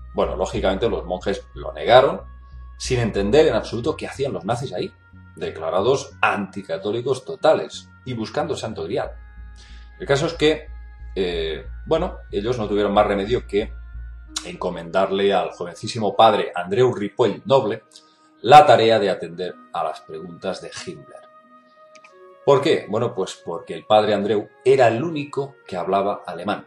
Bueno, lógicamente los monjes lo negaron, sin entender en absoluto qué hacían los nazis ahí, declarados anticatólicos totales y buscando el Santo Grial. El caso es que, bueno, ellos no tuvieron más remedio que encomendarle al jovencísimo padre Andreu Ripoll Noble la tarea de atender a las preguntas de Himmler. ¿Por qué? Bueno, pues porque el padre Andreu era el único que hablaba alemán.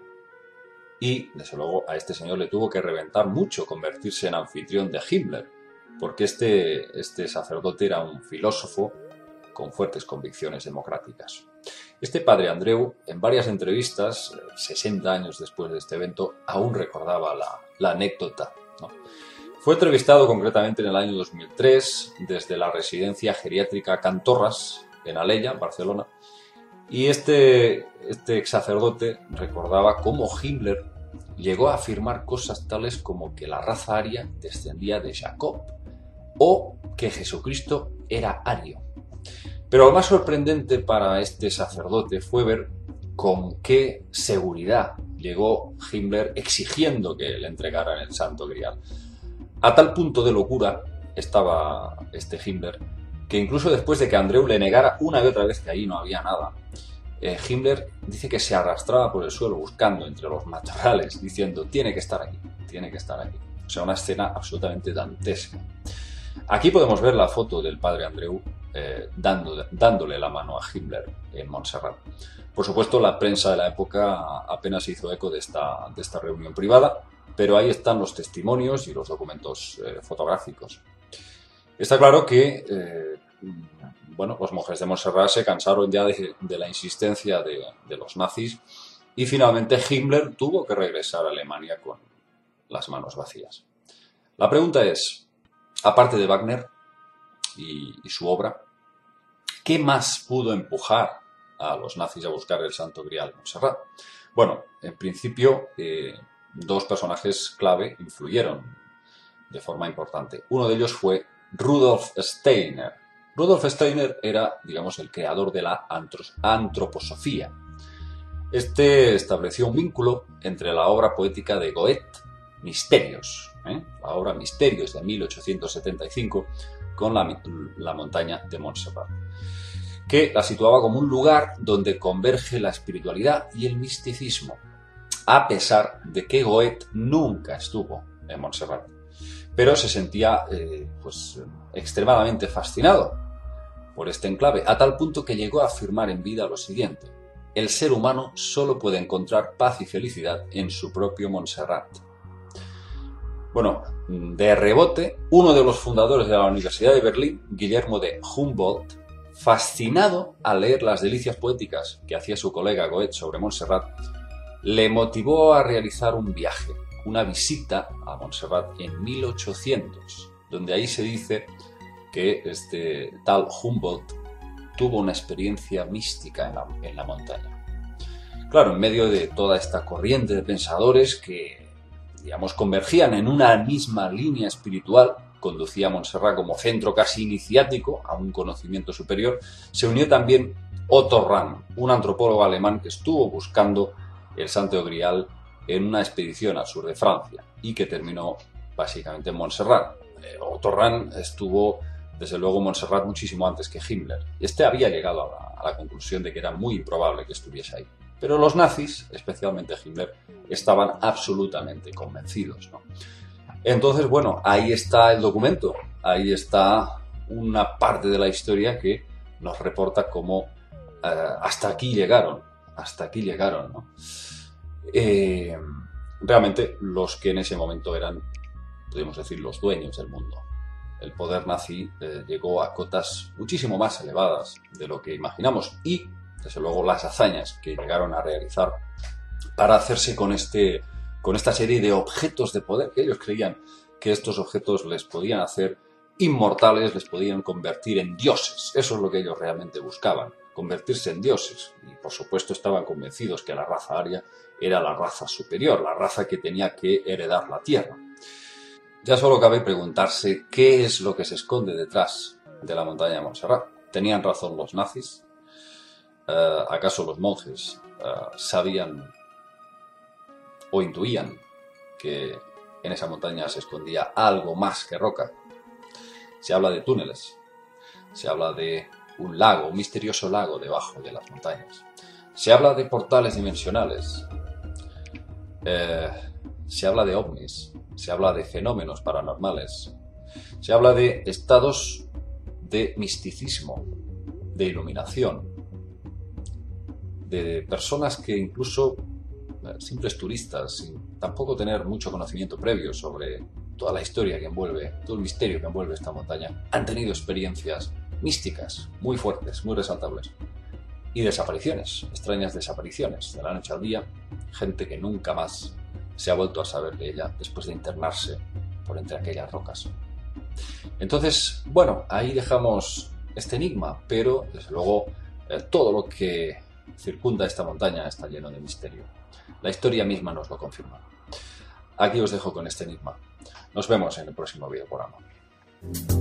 Y, desde luego, a este señor le tuvo que reventar mucho convertirse en anfitrión de Himmler, porque este sacerdote era un filósofo con fuertes convicciones democráticas. Este padre Andreu, en varias entrevistas, 60 años después de este evento, aún recordaba la anécdota, ¿no? Fue entrevistado concretamente en el año 2003 desde la residencia geriátrica Can Torras, en Alella, Barcelona, y este ex sacerdote recordaba cómo Himmler llegó a afirmar cosas tales como que la raza aria descendía de Jacob o que Jesucristo era ario. Pero lo más sorprendente para este sacerdote fue ver con qué seguridad llegó Himmler exigiendo que le entregaran el Santo Grial. A tal punto de locura estaba este Himmler que incluso después de que Andreu le negara una y otra vez que ahí no había nada, Himmler dice que se arrastraba por el suelo buscando entre los matorrales, diciendo tiene que estar aquí, tiene que estar aquí. O sea, una escena absolutamente dantesca. Aquí podemos ver la foto del padre Andreu dándole la mano a Himmler en Montserrat. Por supuesto, la prensa de la época apenas hizo eco de esta reunión privada, pero ahí están los testimonios y los documentos fotográficos. Está claro que bueno, los monjes de Montserrat se cansaron ya de la insistencia de los nazis y finalmente Himmler tuvo que regresar a Alemania con las manos vacías. La pregunta es, aparte de Wagner y su obra, ¿qué más pudo empujar a los nazis a buscar el Santo Grial en Montserrat? Bueno, en principio, dos personajes clave influyeron de forma importante. Uno de ellos fue Rudolf Steiner. Rudolf Steiner era, digamos, el creador de la antroposofía. Este estableció un vínculo entre la obra poética de Goethe, Misterios, la obra Misterios de 1875, con la montaña de Montserrat, que la situaba como un lugar donde converge la espiritualidad y el misticismo, a pesar de que Goethe nunca estuvo en Montserrat. Pero se sentía extremadamente fascinado por este enclave, a tal punto que llegó a afirmar en vida lo siguiente: el ser humano solo puede encontrar paz y felicidad en su propio Montserrat. Bueno, de rebote, uno de los fundadores de la Universidad de Berlín, Guillermo de Humboldt, fascinado al leer las delicias poéticas que hacía su colega Goethe sobre Montserrat, le motivó a realizar un viaje, una visita a Montserrat en 1800, donde ahí se dice que este tal Humboldt tuvo una experiencia mística en la montaña. Claro, en medio de toda esta corriente de pensadores que, digamos, convergían en una misma línea espiritual, conducía a Montserrat como centro casi iniciático a un conocimiento superior, se unió también Otto Rahn, un antropólogo alemán que estuvo buscando el Santo Grial en una expedición al sur de Francia y que terminó básicamente en Montserrat. Otto Rahn estuvo, desde luego, en Montserrat muchísimo antes que Himmler. Este había llegado a la conclusión de que era muy improbable que estuviese ahí. Pero los nazis, especialmente Himmler, estaban absolutamente convencidos, ¿no? Entonces, bueno, ahí está el documento, ahí está una parte de la historia que nos reporta cómo hasta aquí llegaron, ¿no? Realmente los que en ese momento eran, podríamos decir, los dueños del mundo. El poder nazi llegó a cotas muchísimo más elevadas de lo que imaginamos y, desde luego, las hazañas que llegaron a realizar para hacerse con esta serie de objetos de poder que ellos creían que estos objetos les podían hacer inmortales, les podían convertir en dioses. Eso es lo que ellos realmente buscaban, convertirse en dioses. Y por supuesto estaban convencidos que la raza aria era la raza superior, la raza que tenía que heredar la tierra. Ya solo cabe preguntarse qué es lo que se esconde detrás de la montaña de Montserrat. ¿Tenían razón los nazis? ¿Acaso los monjes sabían o intuían que en esa montaña se escondía algo más que roca. Se habla de túneles, se habla de un lago, un misterioso lago debajo de las montañas. Se habla de portales dimensionales, se habla de ovnis, se habla de fenómenos paranormales, se habla de estados de misticismo, de iluminación, de personas que incluso simples turistas, sin tampoco tener mucho conocimiento previo sobre toda la historia que envuelve, todo el misterio que envuelve esta montaña, han tenido experiencias místicas muy fuertes, muy resaltables. Y desapariciones, extrañas desapariciones, de la noche al día, gente que nunca más se ha vuelto a saber de ella después de internarse por entre aquellas rocas. Entonces, bueno, ahí dejamos este enigma, pero desde luego todo lo que circunda esta montaña está lleno de misterio. La historia misma nos lo confirma. Aquí os dejo con este enigma. Nos vemos en el próximo videoprograma.